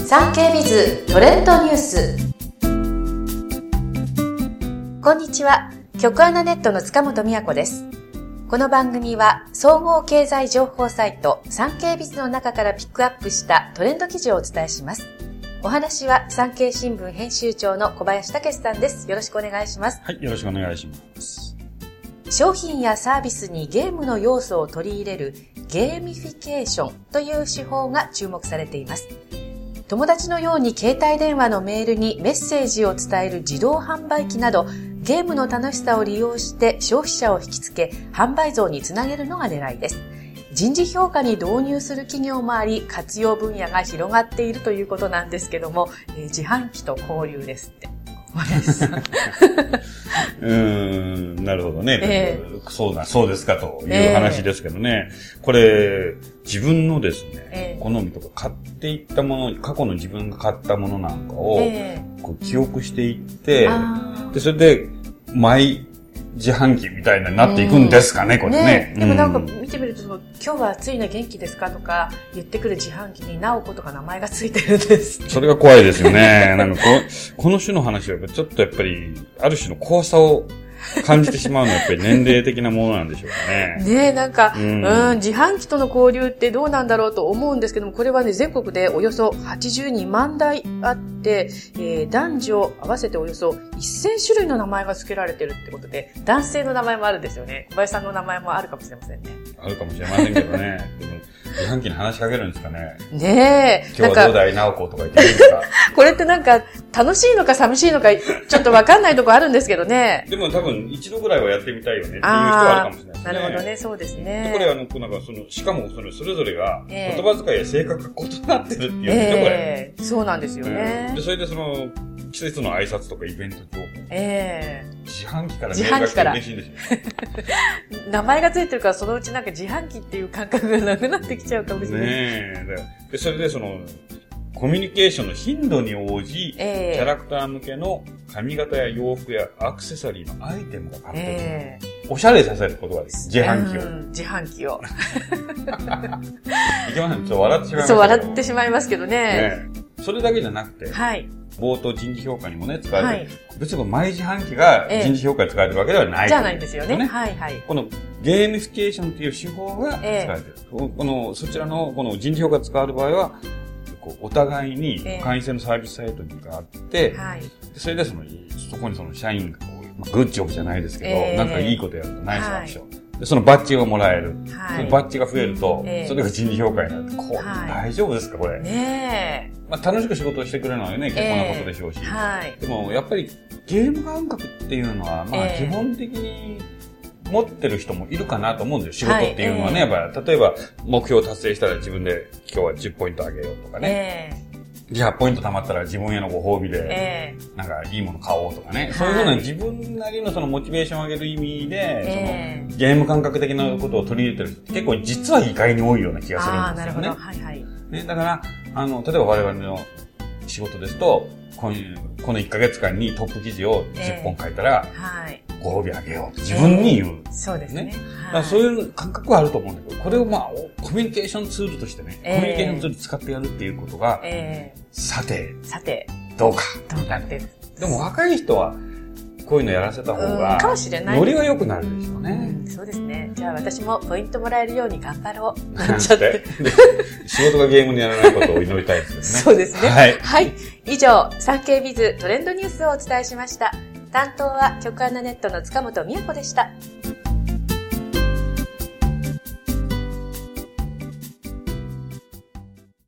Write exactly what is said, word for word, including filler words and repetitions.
産経ビズトレンドニュース。こんにちは、局アナネットの塚本美也子です。この番組は総合経済情報サイト産経ビズの中からピックアップしたトレンド記事をお伝えします。お話は産経新聞編集長の小林武史さんです。よろしくお願いします。 はい、よろしくお願いします。 商品やサービスにゲームの要素を取り入れるゲーミフィケーションという手法が注目されています。友達のように携帯電話のメールにメッセージを伝える自動販売機など、ゲームの楽しさを利用して消費者を引きつけ販売増につなげるのが狙いです。人事評価に導入する企業もあり、活用分野が広がっているということなんですけども、えー、自販機と交流ですってうーん、なるほどね、えー、そうだ、そうですかという話ですけどね、えー、これ自分のですね、えー、好みとか買っていったもの、過去の自分が買ったものなんかを、えー、こう記憶していって、でそれでマイ自販機みたいになっていくんですかね、うん、これね。 ね、でもなんか見てみると、今日は暑いね、元気ですかとか言ってくる自販機に直子とか名前がついてるんです。 それが怖いですよね。なんかここの種の話はちょっとやっぱりある種の怖さを感じてしまうのはやっぱり年齢的なものなんでしょうかね。 ねえ、なんか、うん、うん、自販機との交流ってどうなんだろうと思うんですけども、これはね、全国でおよそはちじゅうにまんだいあって、えー、男女合わせておよそせんしゅるいの名前が付けられてるってことで、男性の名前もあるんですよね。小林さんの名前もあるかもしれませんね。 あるかもしれませんけどね。でも自販機に話しかけるんですかね。 ねえ。 今日はどうだい直子とか言っていいですか。 これってなんか楽しいのか寂しいのかちょっとわかんないとこあるんですけどね。 でも多分一度ぐらいはやってみたいよねっていう人はあるかもしれないですね。 なるほどね、そうですね。 でこれはあのなんかそのしかもそのそれぞれが言葉遣いや性格が異なってるっていうんですね、これ。 そうなんですよね。 うん、でそれでその季節の挨拶とかイベント情報。 ええー。 自販機からメールが来て嬉しいんですよ。 名前がついてるからそのうちなんか自販機っていう感覚がなくなってきちゃうかもしれない。ねえ。でそれでそのコミュニケーションの頻度に応じ、えー、キャラクター向けの髪型や洋服やアクセサリーのアイテムが獲得、えー、おしゃれさせることがです。自販機を。 自販機を。 いけません。ちょっと笑ってしまいますけど。 そう、笑ってしまいますけどね。 ねそれだけじゃなくて、はい、冒頭人事評価にもね、使われて、はい、別にマイ自販機が人事評価に使われてるわけではない、 えー、じゃないんですよね。はいはい。 このゲーミフィケーションという手法が使われている。えー、この、そちらのこの人事評価が使われる場合は、こうお互いに会員制のサービスサイトがあって、えーはい、それでその、そこにその社員がこう、まあ、グッジョブじゃないですけど、えー、なんかいいことやるとナイスアクション。はいでそのバッジがもらえる。はい、そのバッジが増えると、えー、それが人事評価になる。こう、はい、大丈夫ですかこれ。 ねえ。 まあ楽しく仕事をしてくれるのはね、結構なことでしょうし。えーはい、でもやっぱりゲーム感覚っていうのは、まあ基本的に持ってる人もいるかなと思うんですよ。仕事っていうのはね。はい、やっぱ例えば目標を達成したら自分で今日はじゅっポイントあげようとかね。えーじゃあ、ポイント貯まったら自分へのご褒美で、えー、なんかいいもの買おうとかね。はい、そういうふうな自分なりのそのモチベーションを上げる意味で、えー、そのゲーム感覚的なことを取り入れてる人って結構実は意外に多いような気がするんですよね。ああ、なるほど。はいはい。ね、だから、あの、例えば我々の仕事ですと、この、このいっかげつかんにトップ記事をじゅっぽん書いたら、えー、はい。ご褒美あげようと自分に言う、 えー。そうですね。 ねだからそういう感覚はあると思うんだけど、これをまあ、コミュニケーションツールとしてね、えー、コミュニケーションツール使ってやるっていうことが、えー、さて、 さて、 どうか。 どうかって。 でも若い人は、こういうのやらせた方が、 かもしれない。 ノリが良くなるでしょうね、 うん。そうですね。じゃあ私もポイントもらえるように頑張ろう。なんちゃって。 仕事がゲームにやらないことを祈りたいですよね。 そうですね。はい。はい。以上、産経ビズトレンドニュースをお伝えしました。担当は局アナネットの塚本美也子でした。